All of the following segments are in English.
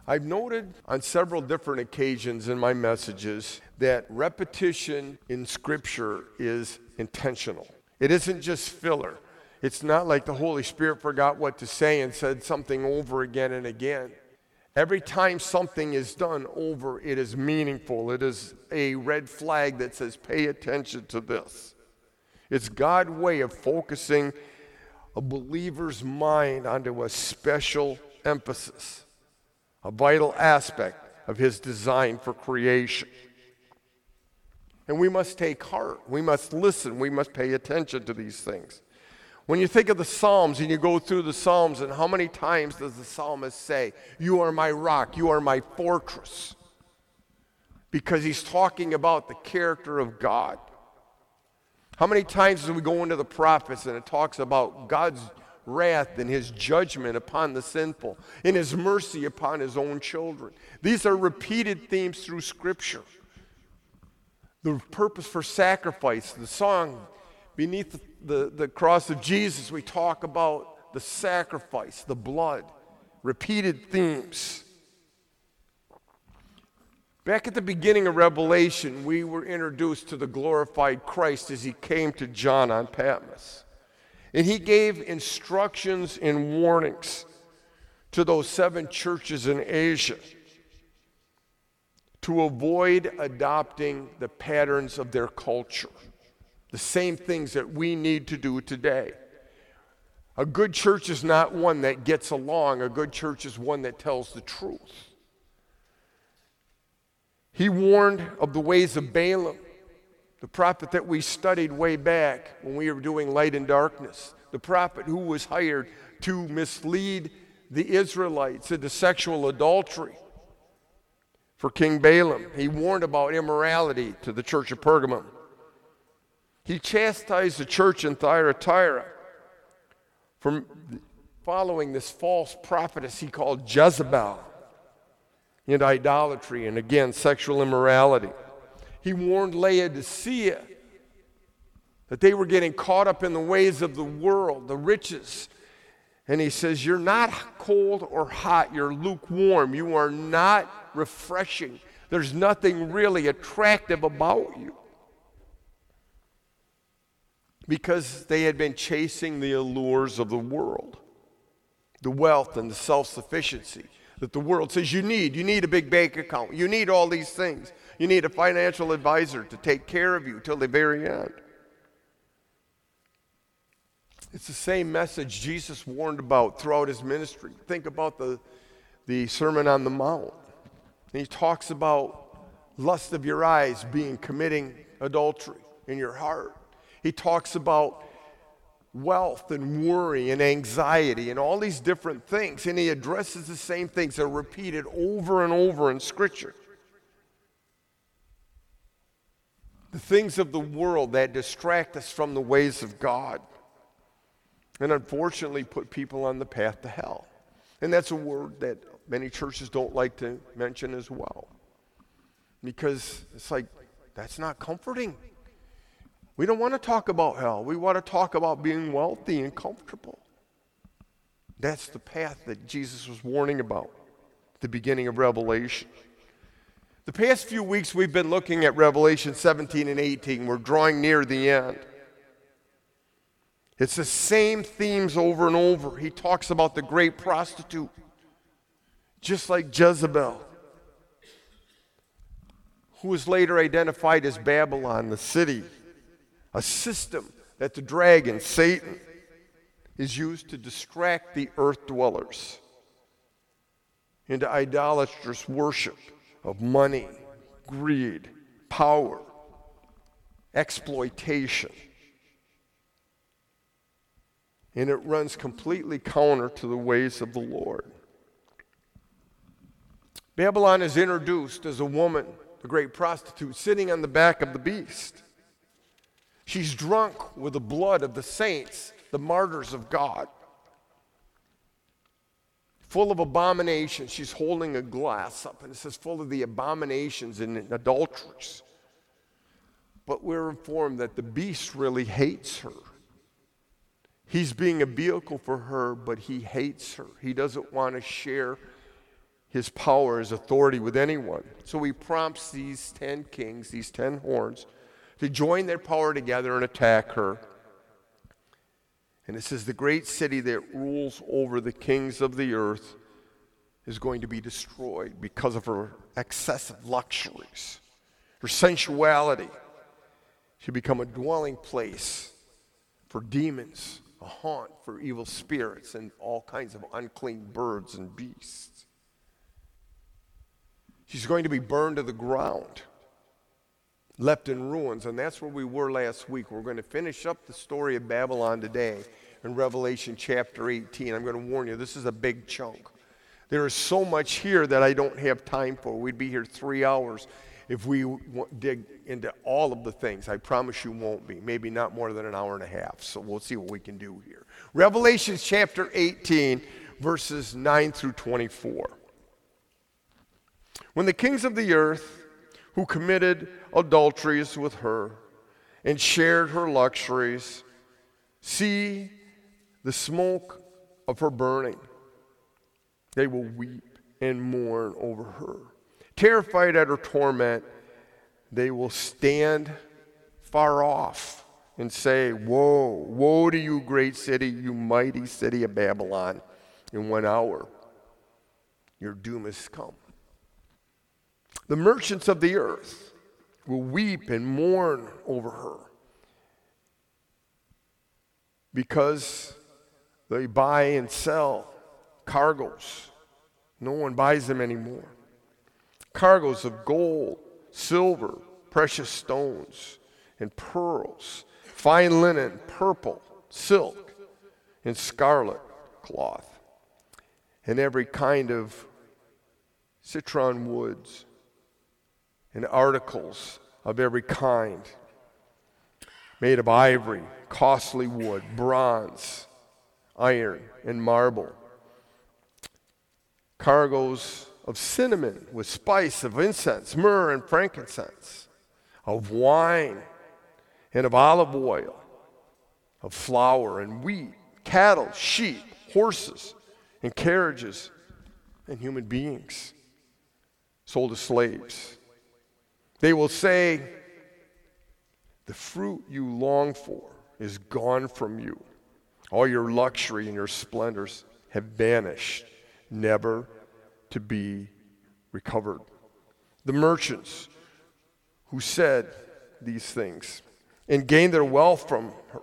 I've noted on several different occasions in my messages that repetition in Scripture is intentional. It isn't just filler. It's not like the Holy Spirit forgot what to say and said something over again and again. Every time something is done over, it is meaningful. It is a red flag that says, pay attention to this. It's God's way of focusing a believer's mind onto a special emphasis, a vital aspect of his design for creation. And we must take heart. We must listen. We must pay attention to these things. When you think of the Psalms and you go through the Psalms, and how many times does the psalmist say, you are my rock, you are my fortress? Because he's talking about the character of God. How many times do we go into the prophets and it talks about God's wrath and his judgment upon the sinful, and his mercy upon his own children? These are repeated themes through Scripture. The purpose for sacrifice, the song beneath the cross of Jesus, we talk about the sacrifice, the blood, repeated themes. Back at the beginning of Revelation, we were introduced to the glorified Christ as he came to John on Patmos. And he gave instructions and warnings to those 7 churches in Asia to avoid adopting the patterns of their culture. The same things that we need to do today. A good church is not one that gets along. A good church is one that tells the truth. He warned of the ways of Balaam, the prophet that we studied way back when we were doing Light and Darkness, the prophet who was hired to mislead the Israelites into sexual adultery for King Balaam. He warned about immorality to the church of Pergamum. He chastised the church in Thyatira for following this false prophetess he called Jezebel into idolatry and, again, sexual immorality. He warned Laodicea that they were getting caught up in the ways of the world, the riches. And he says, you're not cold or hot, you're lukewarm. You are not refreshing. There's nothing really attractive about you. Because they had been chasing the allures of the world, the wealth and the self-sufficiency that the world says you need. You need a big bank account. You need all these things. You need a financial advisor to take care of you till the very end. It's the same message Jesus warned about throughout his ministry. Think about the Sermon on the Mount. And he talks about lust of your eyes being committing adultery in your heart. He talks about wealth and worry and anxiety and all these different things. And he addresses the same things that are repeated over and over in Scripture. The things of the world that distract us from the ways of God. And unfortunately put people on the path to hell. And that's a word that many churches don't like to mention as well. Because it's like, that's not comforting. We don't want to talk about hell. We want to talk about being wealthy and comfortable. That's the path that Jesus was warning about at the beginning of Revelation. The past few weeks we've been looking at Revelation 17 and 18. We're drawing near the end. It's the same themes over and over. He talks about the great prostitute, just like Jezebel, who was later identified as Babylon, the city. A system that the dragon, Satan, is used to distract the earth dwellers into idolatrous worship of money, greed, power, exploitation. And it runs completely counter to the ways of the Lord. Babylon is introduced as a woman, the great prostitute, sitting on the back of the beast. She's drunk with the blood of the saints, the martyrs of God. Full of abominations. She's holding a glass up, and it says full of the abominations and adulteries. But we're informed that the beast really hates her. He's being a vehicle for her, but he hates her. He doesn't want to share his power, his authority with anyone. So he prompts these 10 kings, these 10 horns, to join their power together and attack her. And it says the great city that rules over the kings of the earth is going to be destroyed because of her excessive luxuries, her sensuality. She'll become a dwelling place for demons, a haunt for evil spirits, and all kinds of unclean birds and beasts. She's going to be burned to the ground, left in ruins, and that's where we were last week. We're going to finish up the story of Babylon today in Revelation chapter 18. I'm going to warn you, this is a big chunk. There is so much here that I don't have time for. We'd be here 3 hours if we dig into all of the things. I promise you won't be. Maybe not more than an hour and a half. So we'll see what we can do here. Revelation chapter 18, verses 9 through 24. When the kings of the earth who committed adulteries with her and shared her luxuries see the smoke of her burning, they will weep and mourn over her. Terrified at her torment, they will stand far off and say, "Woe, woe to you, great city, you mighty city of Babylon. In 1 hour, your doom has come." The merchants of the earth will weep and mourn over her because they buy and sell cargoes. No one buys them anymore. Cargoes of gold, silver, precious stones, and pearls, fine linen, purple, silk, and scarlet cloth, and every kind of citron woods, and articles of every kind, made of ivory, costly wood, bronze, iron, and marble. Cargoes of cinnamon with spice, of incense, myrrh, and frankincense, of wine, and of olive oil, of flour and wheat, cattle, sheep, horses, and carriages, and human beings sold as slaves. They will say, "The fruit you long for is gone from you. All your luxury and your splendors have vanished, never to be recovered." The merchants who said these things and gained their wealth from her.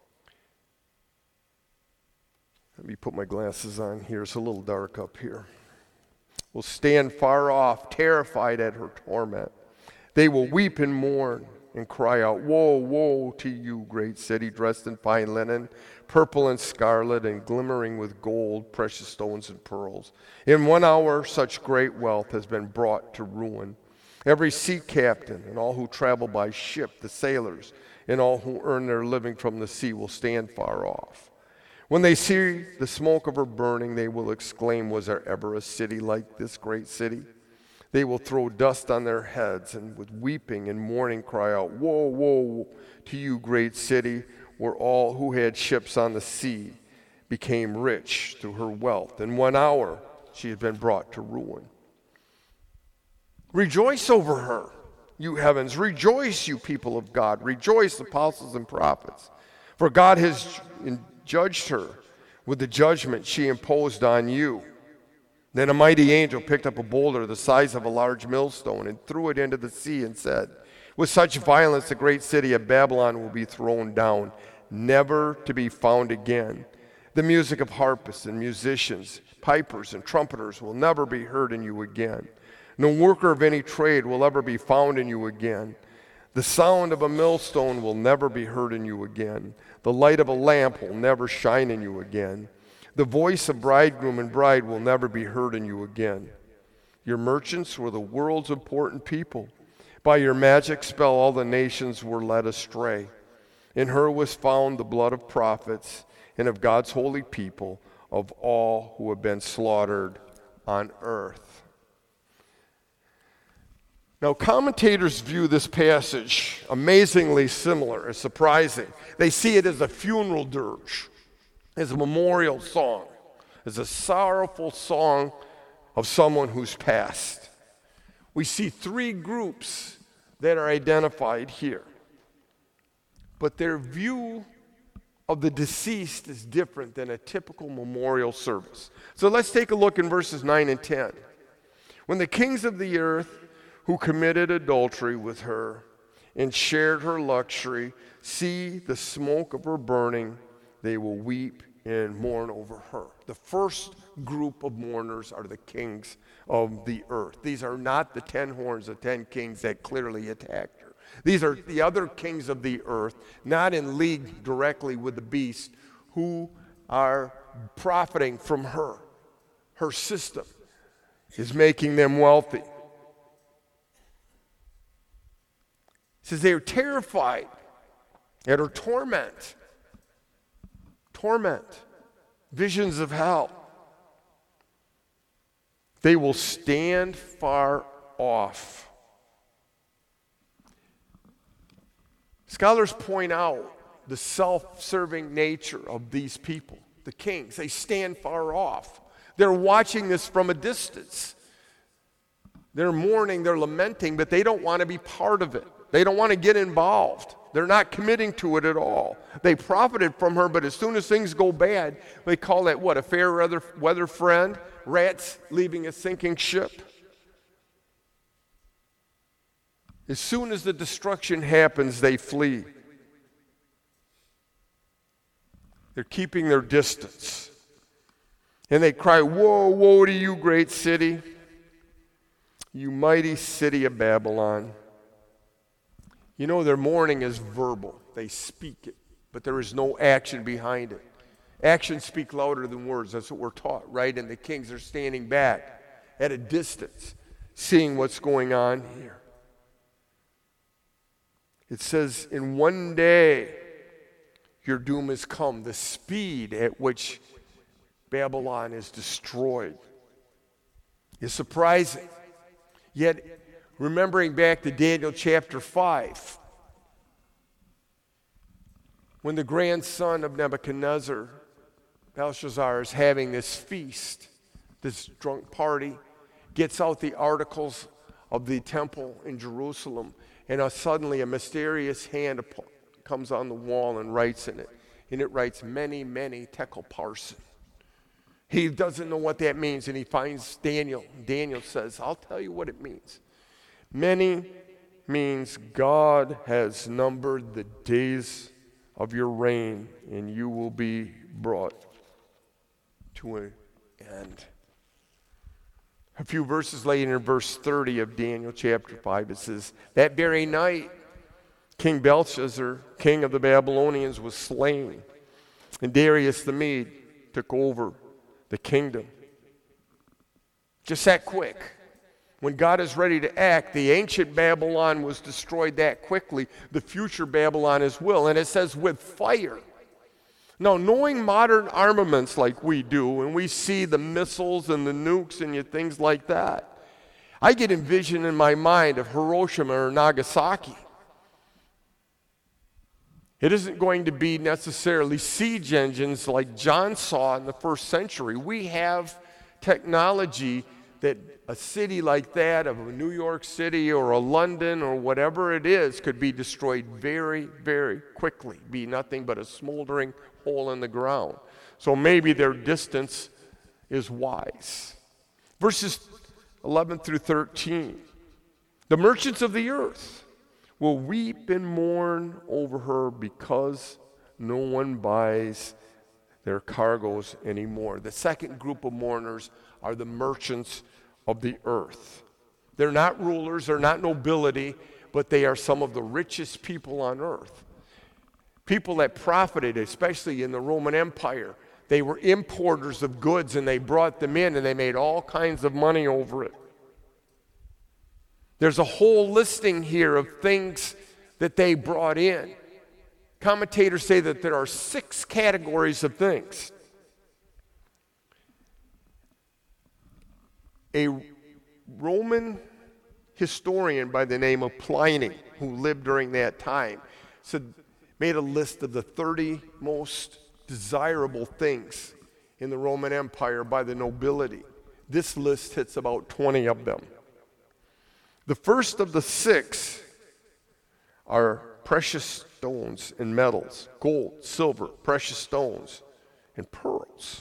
Let me put my glasses on here. It's a little dark up here. Will stand far off, terrified at her torment. They will weep and mourn and cry out, "Woe, woe to you, great city, dressed in fine linen, purple and scarlet, and glimmering with gold, precious stones, and pearls. In 1 hour, such great wealth has been brought to ruin. Every sea captain and all who travel by ship, the sailors, and all who earn their living from the sea will stand far off. When they see the smoke of her burning, they will exclaim, 'Was there ever a city like this great city?' They will throw dust on their heads and with weeping and mourning cry out, 'Woe, woe to you, great city, where all who had ships on the sea became rich through her wealth. In 1 hour she has been brought to ruin.' Rejoice over her, you heavens. Rejoice, you people of God. Rejoice, apostles and prophets. For God has judged her with the judgment she imposed on you." Then a mighty angel picked up a boulder the size of a large millstone and threw it into the sea and said, "With such violence the great city of Babylon will be thrown down, never to be found again. The music of harpists and musicians, pipers and trumpeters will never be heard in you again. No worker of any trade will ever be found in you again. The sound of a millstone will never be heard in you again. The light of a lamp will never shine in you again. The voice of bridegroom and bride will never be heard in you again. Your merchants were the world's important people. By your magic spell all the nations were led astray. In her was found the blood of prophets and of God's holy people, of all who have been slaughtered on earth." Now, commentators view this passage amazingly similar, as surprising. They see it as a funeral dirge, as a memorial song, as a sorrowful song of someone who's passed. We see three groups that are identified here. But their view of the deceased is different than a typical memorial service. So let's take a look in verses 9 and 10. When the kings of the earth who committed adultery with her and shared her luxury see the smoke of her burning, they will weep and mourn over her. The first group of mourners are the kings of the earth. These are not the 10 horns, the 10 kings that clearly attacked her. These are the other kings of the earth, not in league directly with the beast, who are profiting from her. Her system is making them wealthy. It says they are terrified at her torment. Torment. Visions of hell. They will stand far off. Scholars point out the self-serving nature of these people, the kings. They stand far off. They're watching this from a distance. They're mourning, they're lamenting, but they don't want to be part of it. They don't want to get involved. They're not committing to it at all. They profited from her, but as soon as things go bad, they call that what? A fair weather friend? Rats leaving a sinking ship? As soon as the destruction happens, they flee. They're keeping their distance. And they cry, "Woe, woe to you, great city, you mighty city of Babylon." You know, their mourning is verbal. They speak it, but there is no action behind it. Actions speak louder than words. That's what we're taught, right? And the kings are standing back at a distance, seeing what's going on here. It says, in one day, your doom has come. The speed at which Babylon is destroyed is surprising. Yet, remembering back to Daniel chapter 5, when the grandson of Nebuchadnezzar, Belshazzar, is having this feast, this drunk party, gets out the articles of the temple in Jerusalem, and suddenly a mysterious hand comes on the wall and writes in it. And it writes, "Many, many tekel parsin." He doesn't know what that means, and he finds Daniel. Daniel says, "I'll tell you what it means." Many means God has numbered the days of your reign, and you will be brought to an end. A few verses later, in verse 30 of Daniel chapter 5, it says, that very night, King Belshazzar, king of the Babylonians, was slain, and Darius the Mede took over the kingdom. Just that quick. When God is ready to act, the ancient Babylon was destroyed that quickly. The future Babylon as well. And it says with fire. Now, knowing modern armaments like we do, and we see the missiles and the nukes and things like that, I get envisioned in my mind of Hiroshima or Nagasaki. It isn't going to be necessarily siege engines like John saw in the first century. We have technology that a city like that, of a New York City or a London or whatever it is, could be destroyed very, very quickly, be nothing but a smoldering hole in the ground. So maybe their distance is wise. Verses 11 through 13. The merchants of the earth will weep and mourn over her because no one buys their cargoes anymore. The second group of mourners are the merchants of the earth. They're not rulers, they're not nobility, but they are some of the richest people on earth. People that profited, especially in the Roman Empire. They were importers of goods, and they brought them in, and they made all kinds of money over it. There's a whole listing here of things that they brought in. Commentators say that there are 6 categories of things. A Roman historian by the name of Pliny, who lived during that time, made a list of the 30 most desirable things in the Roman Empire by the nobility. This list hits about 20 of them. The first of the 6 are precious stones and metals, gold, silver, precious stones, and pearls.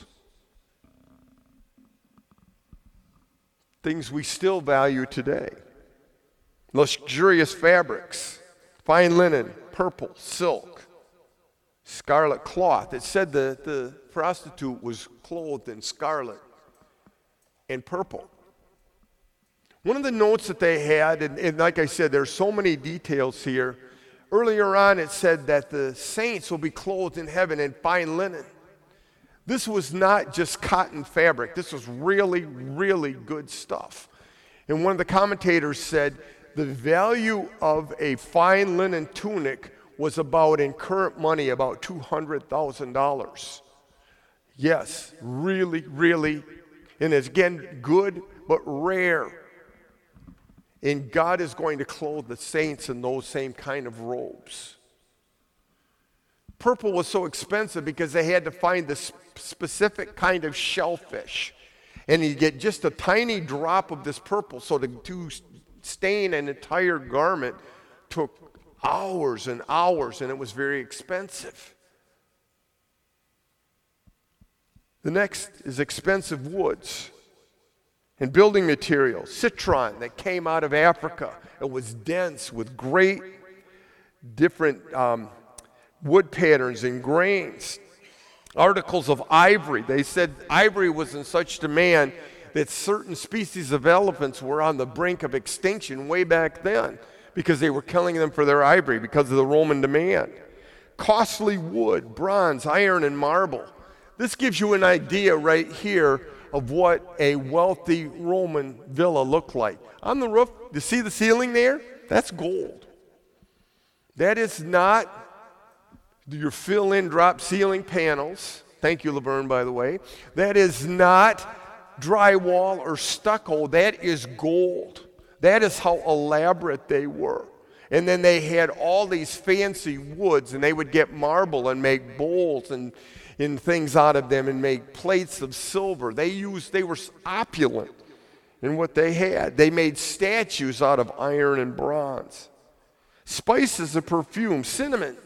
Things we still value today. Luxurious fabrics, fine linen, purple, silk, scarlet cloth. It said the prostitute was clothed in scarlet and purple. One of the notes that they had, and like I said, there's so many details here. Earlier on, it said that the saints will be clothed in heaven in fine linen. This was not just cotton fabric. This was really, really good stuff. And one of the commentators said the value of a fine linen tunic was about, in current money, about $200,000. Yes, really, really, and it's again good, but rare. And God is going to clothe the saints in those same kind of robes. Purple was so expensive because they had to find this specific kind of shellfish. And you get just a tiny drop of this purple. So to stain an entire garment took hours and hours, and it was very expensive. The next is expensive woods and building materials. Citron that came out of Africa. It was dense with great different wood patterns and grains. Articles of ivory. They said ivory was in such demand that certain species of elephants were on the brink of extinction way back then because they were killing them for their ivory because of the Roman demand. Costly wood, bronze, iron, and marble. This gives you an idea right here of what a wealthy Roman villa looked like. On the roof, you see the ceiling there? That's gold. That is not your fill-in drop ceiling panels. Thank you, Laverne, by the way. That is not drywall or stucco. That is gold. That is how elaborate they were. And then they had all these fancy woods, and they would get marble and make bowls and things out of them and make plates of silver. They were opulent in what they had. They made statues out of iron and bronze. Spices of perfume, cinnamon.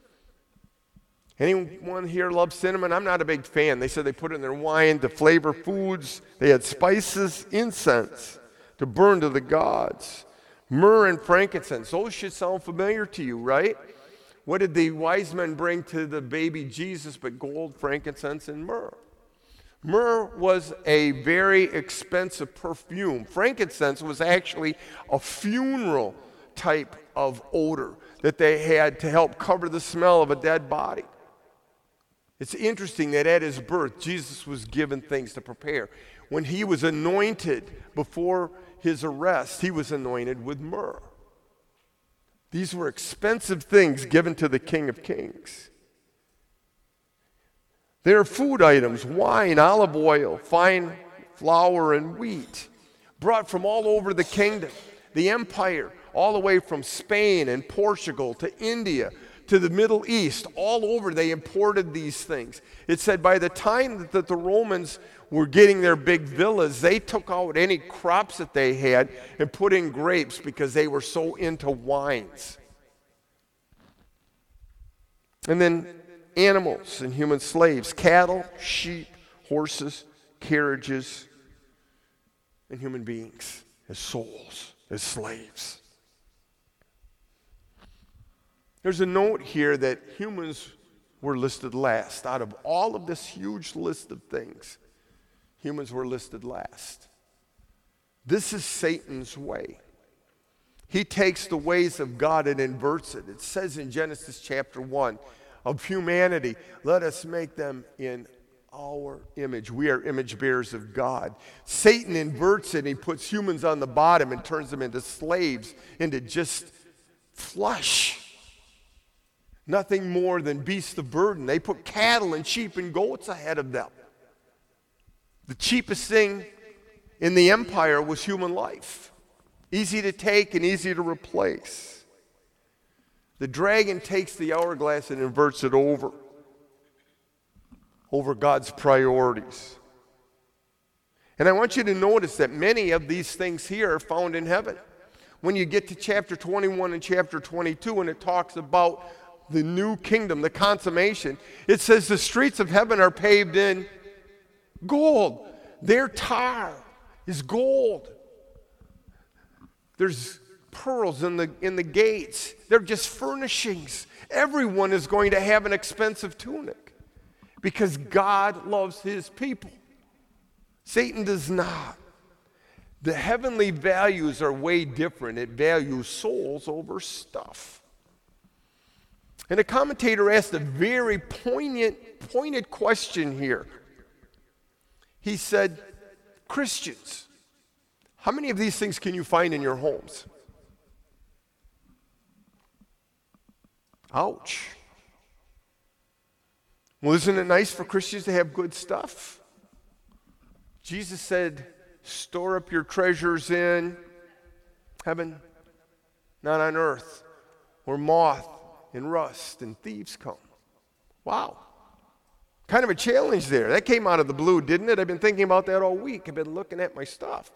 Anyone here loves cinnamon? I'm not a big fan. They said they put it in their wine to flavor foods. They had spices, incense to burn to the gods. Myrrh and frankincense. Those should sound familiar to you, right? What did the wise men bring to the baby Jesus but gold, frankincense, and myrrh? Myrrh was a very expensive perfume. Frankincense was actually a funeral type of odor that they had to help cover the smell of a dead body. It's interesting that at his birth, Jesus was given things to prepare. When he was anointed before his arrest, he was anointed with myrrh. These were expensive things given to the King of Kings. There are food items, wine, olive oil, fine flour, and wheat, brought from all over the kingdom, the empire, all the way from Spain and Portugal to India to the Middle East. All over they imported these things. It said by the time that the Romans were getting their big villas, they took out any crops that they had and put in grapes because they were so into wines. And then animals and human slaves, cattle, sheep, horses, carriages, and human beings as souls, as slaves. There's a note here that humans were listed last. Out of all of this huge list of things, humans were listed last. This is Satan's way. He takes the ways of God and inverts it. It says in Genesis chapter 1 of humanity, let us make them in our image. We are image bearers of God. Satan inverts it and he puts humans on the bottom and turns them into slaves, into just flesh. Nothing more than beasts of burden. They put cattle and sheep and goats ahead of them. The cheapest thing in the empire was human life. Easy to take and easy to replace. The dragon takes the hourglass and inverts it over God's priorities. And I want you to notice that many of these things here are found in heaven. When you get to chapter 21 and chapter 22, and it talks about the new kingdom, the consummation, it says the streets of heaven are paved in gold. Their tar is gold. There's pearls in the gates. They're just furnishings. Everyone is going to have an expensive tunic because God loves his people. Satan does not. The heavenly values are way different. It values souls over stuff. And a commentator asked a very pointed question here. He said, Christians, how many of these things can you find in your homes? Ouch. Well, isn't it nice for Christians to have good stuff? Jesus said, store up your treasures in heaven, not on earth, where moth and rust and thieves come. Wow. Kind of a challenge there. That came out of the blue, didn't it? I've been thinking about that all week. I've been looking at my stuff.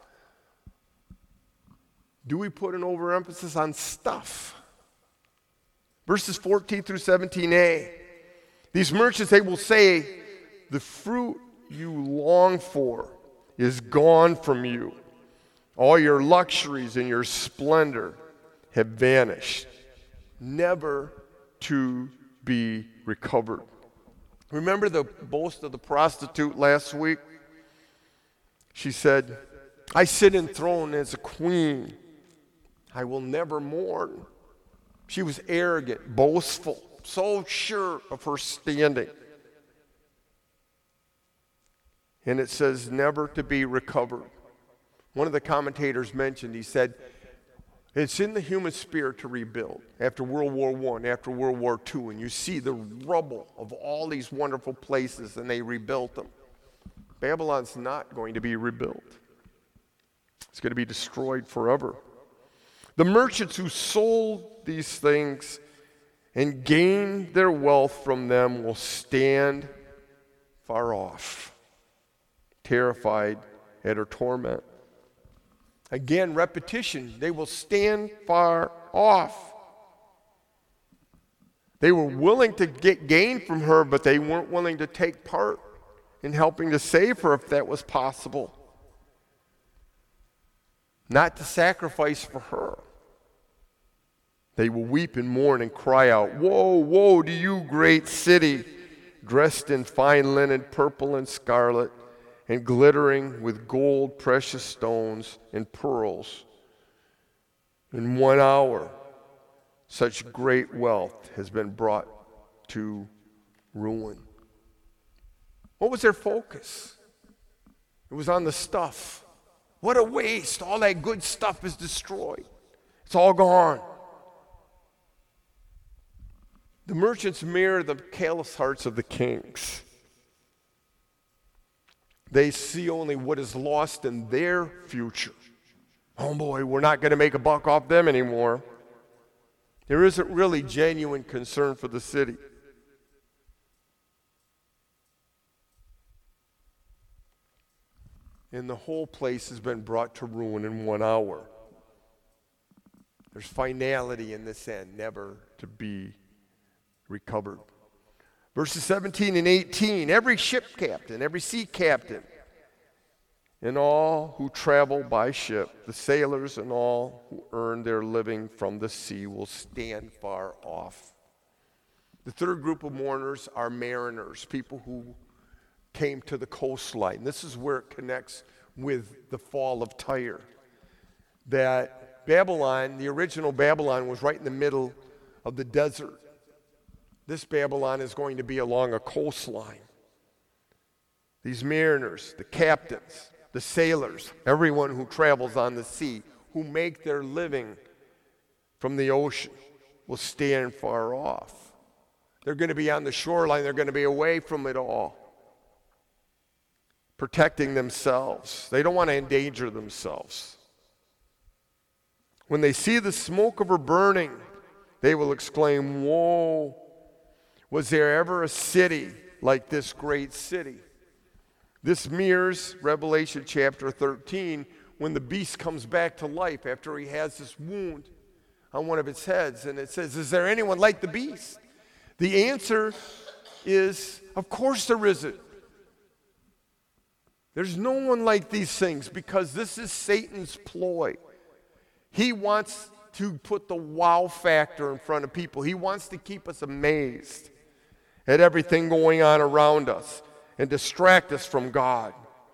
Do we put an overemphasis on stuff? Verses 14 through 17a. These merchants, they will say, the fruit you long for is gone from you. All your luxuries and your splendor have vanished, never to be recovered. Remember the boast of the prostitute last week? She said, I sit enthroned as a queen. I will never mourn. She was arrogant, boastful, so sure of her standing. And it says never to be recovered. One of the commentators mentioned, he said, it's in the human spirit to rebuild. After World War I, after World War II, and you see the rubble of all these wonderful places, and they rebuilt them. Babylon's not going to be rebuilt. It's going to be destroyed forever. The merchants who sold these things and gained their wealth from them will stand far off, terrified at her torment. Again, repetition. They will stand far off. They were willing to get gain from her, but they weren't willing to take part in helping to save her if that was possible. Not to sacrifice for her. They will weep and mourn and cry out, woe, woe to you, great city, dressed in fine linen, purple and scarlet, and glittering with gold, precious stones, and pearls. In 1 hour, such great wealth has been brought to ruin. What was their focus? It was on the stuff. What a waste. All that good stuff is destroyed. It's all gone. The merchants mirror the callous hearts of the kings. They see only what is lost in their future. Oh boy, we're not going to make a buck off them anymore. There isn't really genuine concern for the city. And the whole place has been brought to ruin in 1 hour. There's finality in this end, never to be recovered. Verses 17 and 18, every ship captain, every sea captain, and all who travel by ship, the sailors and all who earn their living from the sea will stand far off. The third group of mourners are mariners, people who came to the coastline. This is where it connects with the fall of Tyre. That Babylon, the original Babylon, was right in the middle of the desert. This Babylon is going to be along a coastline. These mariners, the captains, the sailors, everyone who travels on the sea, who make their living from the ocean, will stand far off. They're going to be on the shoreline. They're going to be away from it all, protecting themselves. They don't want to endanger themselves. When they see the smoke of her burning, they will exclaim, woe! Was there ever a city like this great city? This mirrors Revelation chapter 13 when the beast comes back to life after he has this wound on one of its heads. And it says, is there anyone like the beast? The answer is, of course there isn't. There's no one like these things because this is Satan's ploy. He wants to put the wow factor in front of people. He wants to keep us amazed at everything going on around us and distract us from God.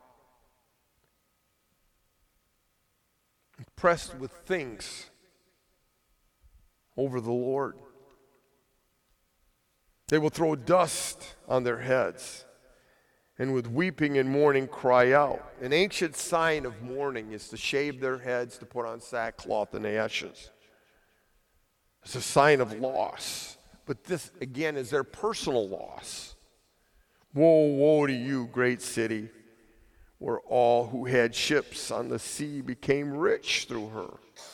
Impressed with things over the Lord. They will throw dust on their heads and with weeping and mourning cry out. An ancient sign of mourning is to shave their heads, to put on sackcloth and ashes. It's a sign of loss. But this, again, is their personal loss. Woe, woe to you, great city, where all who had ships on the sea became rich through her.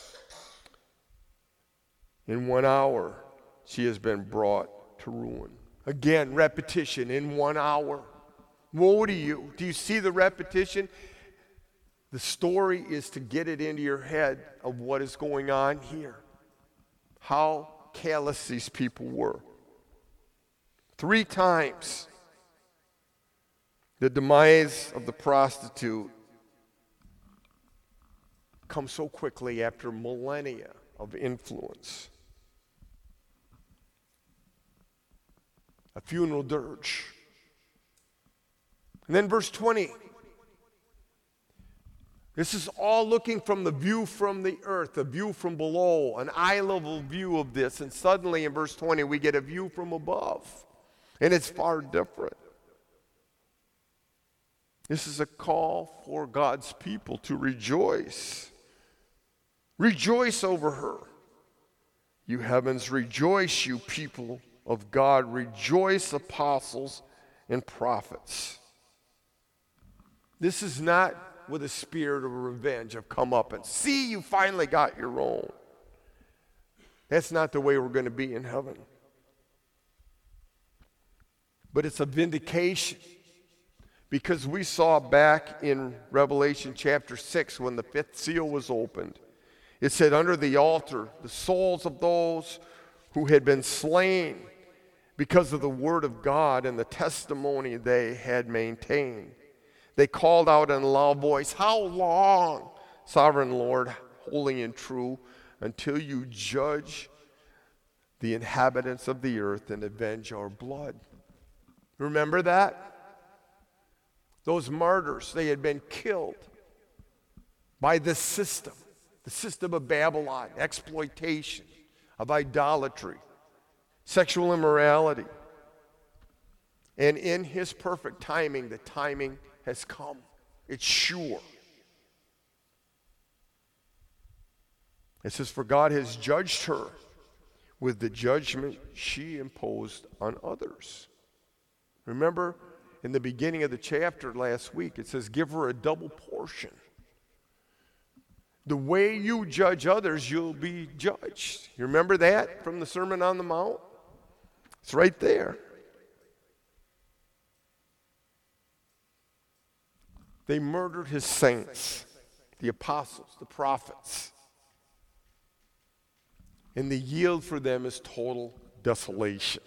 In 1 hour, she has been brought to ruin. Again, repetition, in 1 hour. Woe to you. Do you see the repetition? The story is to get it into your head of what is going on here. How callous these people were. 3 times. The demise of the prostitute comes so quickly after millennia of influence. A funeral dirge. And then verse 20. This is all looking from the view from the earth, a view from below, an eye-level view of this. And suddenly in verse 20 we get a view from above. And it's far different. This is a call for God's people to rejoice. Rejoice over her. You heavens, rejoice, you people of God. Rejoice, apostles and prophets. This is not with a spirit of revenge, of come up and see you finally got your own. That's not the way we're going to be in heaven. But it's a vindication. Because we saw back in Revelation chapter 6 when the 5th seal was opened, it said under the altar, the souls of those who had been slain because of the word of God and the testimony they had maintained. They called out in a loud voice, how long, sovereign Lord, holy and true, until you judge the inhabitants of the earth and avenge our blood? Remember that? Those martyrs, they had been killed by this system, the system of Babylon, exploitation, of idolatry, sexual immorality. And in his perfect timing, the timing has come. It's sure. It says, for God has judged her with the judgment she imposed on others. Remember, in the beginning of the chapter last week, it says, give her a double portion. The way you judge others, you'll be judged. You remember that from the Sermon on the Mount? It's right there. They murdered his saints, the apostles, the prophets. And the yield for them is total desolation.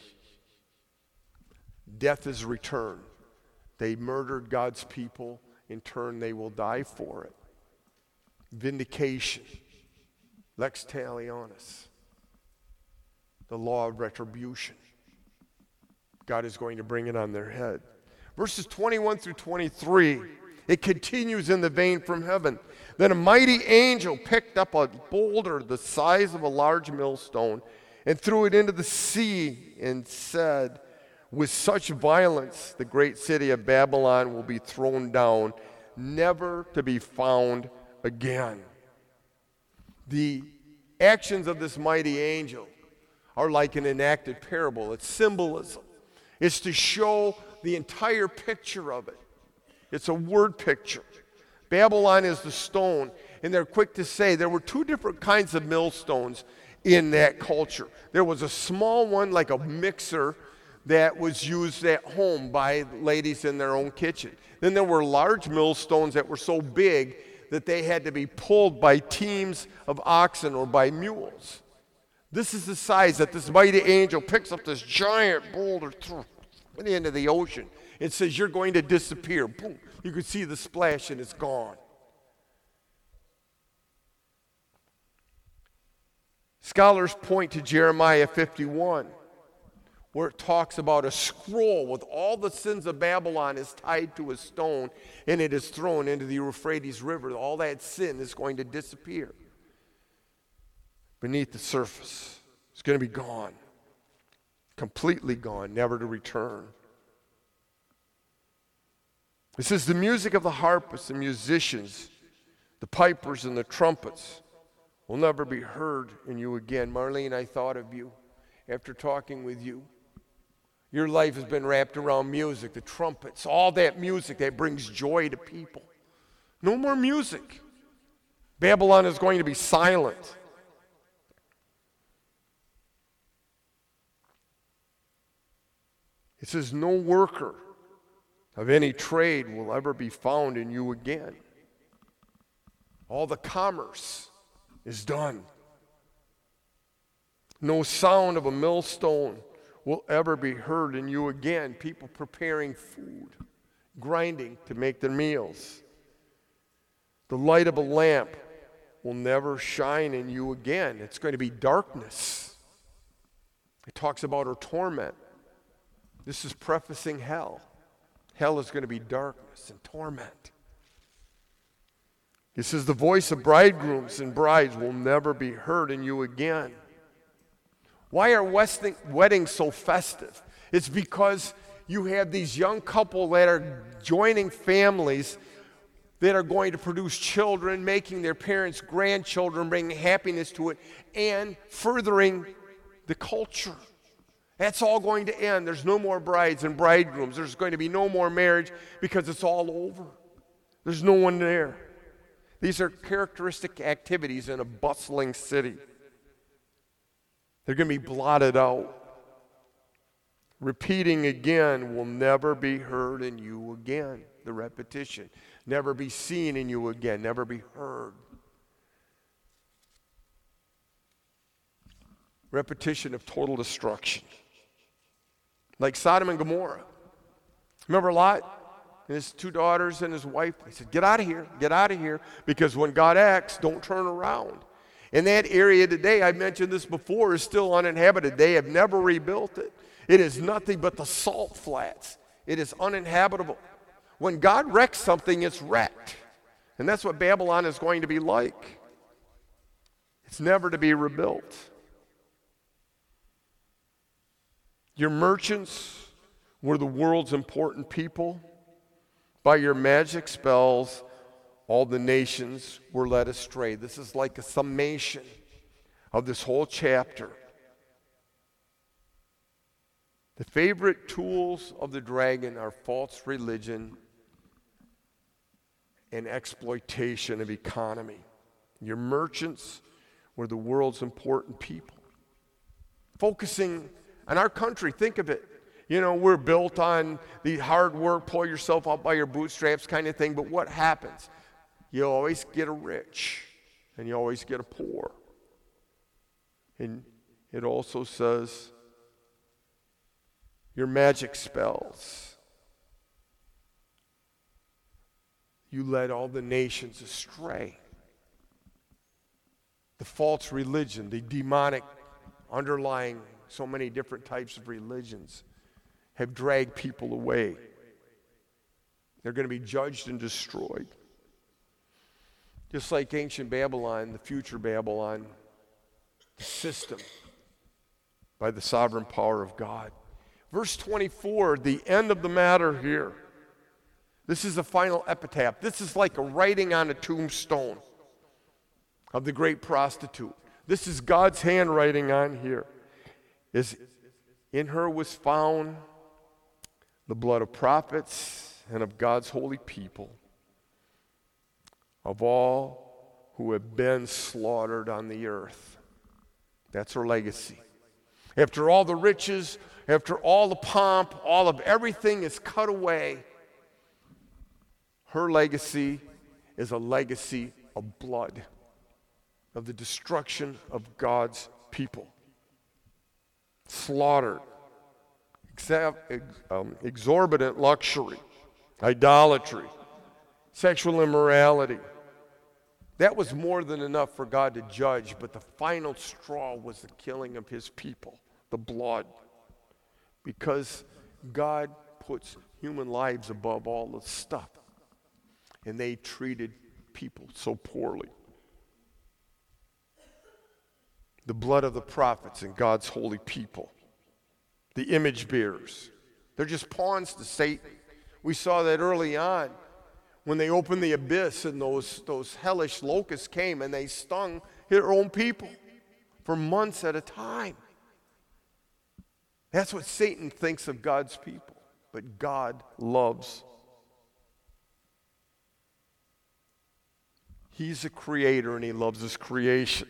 Death is returned. They murdered God's people. In turn, they will die for it. Vindication. Lex talionis. The law of retribution. God is going to bring it on their head. Verses 21 through 23, it continues in the vein from heaven. Then a mighty angel picked up a boulder the size of a large millstone and threw it into the sea and said, with such violence, the great city of Babylon will be thrown down, never to be found again. The actions of this mighty angel are like an enacted parable. It's symbolism. It's to show the entire picture of it. It's a word picture. Babylon is the stone, and they're quick to say there were 2 different kinds of millstones in that culture. There was a small one like a mixer that was used at home by ladies in their own kitchen. Then there were large millstones that were so big that they had to be pulled by teams of oxen or by mules. This is the size that this mighty angel picks up this giant boulder into the ocean. It says, you're going to disappear. Boom. You can see the splash and it's gone. Scholars point to Jeremiah 51, where it talks about a scroll with all the sins of Babylon is tied to a stone and it is thrown into the Euphrates River. All that sin is going to disappear beneath the surface. It's going to be gone, completely gone, never to return. It says the music of the harpists and musicians, the pipers and the trumpets will never be heard in you again. Marlene, I thought of you after talking with you. Your life has been wrapped around music, the trumpets, all that music that brings joy to people. No more music. Babylon is going to be silent. It says, no worker of any trade will ever be found in you again. All the commerce is done. No sound of a millstone will ever be heard in you again. People preparing food, grinding to make their meals. The light of a lamp will never shine in you again. It's going to be darkness. It talks about her torment. This is prefacing hell. Hell is going to be darkness and torment. It says the voice of bridegrooms and brides will never be heard in you again. Why are weddings so festive? It's because you have these young couple that are joining families that are going to produce children, making their parents grandchildren, bringing happiness to it, and furthering the culture. That's all going to end. There's no more brides and bridegrooms. There's going to be no more marriage because it's all over. There's no one there. These are characteristic activities in a bustling city. They're going to be blotted out. Repeating again will never be heard in you again. The repetition. Never be seen in you again. Never be heard. Repetition of total destruction. Like Sodom and Gomorrah. Remember Lot and his two daughters and his wife? They said, get out of here, because when God acts, don't turn around. And that area today, I mentioned this before, is still uninhabited. They have never rebuilt it. It is nothing but the salt flats. It is uninhabitable. When God wrecks something, it's wrecked. And that's what Babylon is going to be like. It's never to be rebuilt. Your merchants were the world's important people. By your magic spells, all the nations were led astray. This is like a summation of this whole chapter. The favorite tools of the dragon are false religion and exploitation of economy. Your merchants were the world's important people. Focusing on our country, think of it. You know, we're built on the hard work, pull yourself up by your bootstraps kind of thing, but what happens? You always get a rich, and you always get a poor. And it also says, your magic spells. You led all the nations astray. The false religion, the demonic underlying so many different types of religions have dragged people away. They're going to be judged and destroyed. Just like ancient Babylon, the future Babylon, the system by the sovereign power of God. Verse 24, the end of the matter here. This is the final epitaph. This is like a writing on a tombstone of the great prostitute. This is God's handwriting on here. In her was found the blood of prophets and of God's holy people, of all who have been slaughtered on the earth. That's her legacy. After all the riches, after all the pomp, all of everything is cut away, her legacy is a legacy of blood, of the destruction of God's people. Slaughtered, exorbitant luxury, idolatry, sexual immorality. That was more than enough for God to judge, but the final straw was the killing of his people, the blood. Because God puts human lives above all the stuff, and they treated people so poorly. The blood of the prophets and God's holy people, the image bearers, they're just pawns to Satan. We saw that early on when they opened the abyss and those hellish locusts came and they stung their own people for months at a time. That's what Satan thinks of God's people, but God loves. He's a creator and he loves his creation.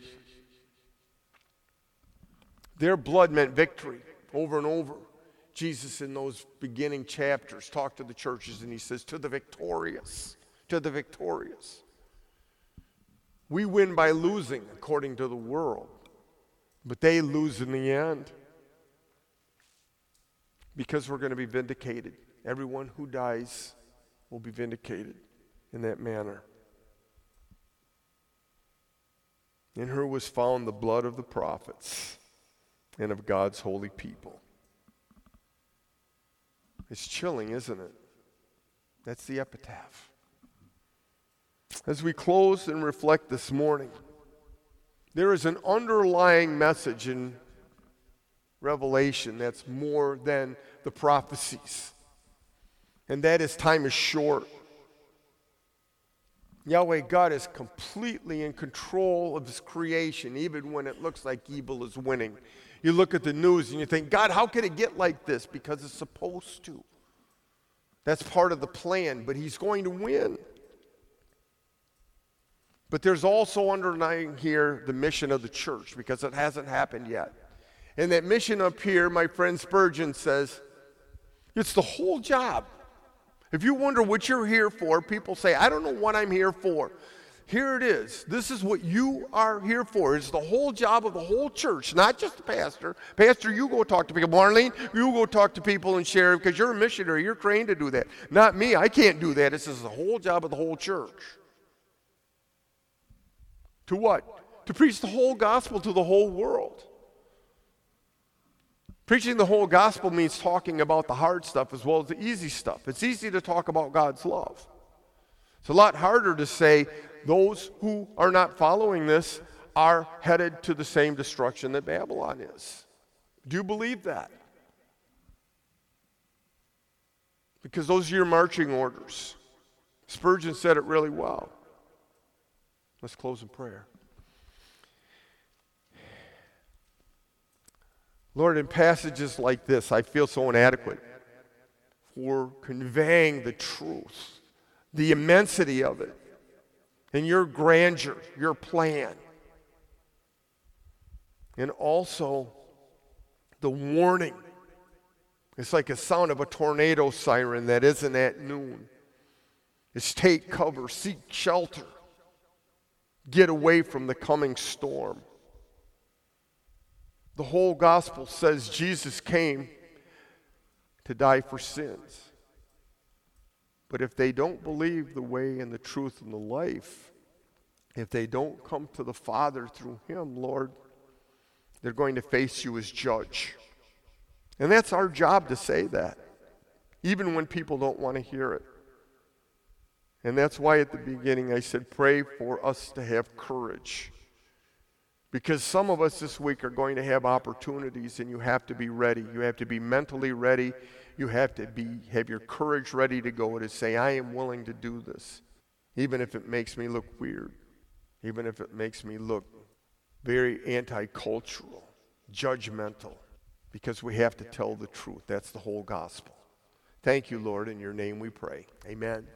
Their blood meant victory over and over. Jesus in those beginning chapters talked to the churches and he says, to the victorious, to the victorious. We win by losing according to the world, but they lose in the end because we're going to be vindicated. Everyone who dies will be vindicated in that manner. In her was found the blood of the prophets and of God's holy people. It's chilling, isn't it? That's the epitaph. As we close and reflect this morning, there is an underlying message in Revelation that's more than the prophecies. And that is time is short. Yahweh God is completely in control of his creation, even when it looks like evil is winning. You look at the news and you think, God, how could it get like this? Because it's supposed to. That's part of the plan, but he's going to win. But there's also underlying here the mission of the church, because it hasn't happened yet. And that mission up here, my friend Spurgeon says, it's the whole job. If you wonder what you're here for, people say, I don't know what I'm here for. Here it is. This is what you are here for. It's the whole job of the whole church, not just the pastor. Pastor, you go talk to people. Marlene, you go talk to people and share, because you're a missionary. You're trained to do that. Not me. I can't do that. This is the whole job of the whole church. To what? To preach the whole gospel to the whole world. Preaching the whole gospel means talking about the hard stuff as well as the easy stuff. It's easy to talk about God's love. It's a lot harder to say those who are not following this are headed to the same destruction that Babylon is. Do you believe that? Because those are your marching orders. Spurgeon said it really well. Let's close in prayer. Lord, in passages like this, I feel so inadequate for conveying the truth, the immensity of it, and your grandeur, your plan. And also the warning. It's like a sound of a tornado siren that isn't at noon. It's take cover, seek shelter, get away from the coming storm. The whole gospel says Jesus came to die for sins. But if they don't believe the way and the truth and the life, if they don't come to the Father through him, Lord, they're going to face you as judge. And that's our job to say that, even when people don't want to hear it. And that's why at the beginning I said, pray for us to have courage. Because some of us this week are going to have opportunities, and you have to be ready. You have to be mentally ready. You have to have your courage ready to go to say, I am willing to do this, even if it makes me look weird, even if it makes me look very anti-cultural, judgmental, because we have to tell the truth. That's the whole gospel. Thank you, Lord. In your name we pray. Amen.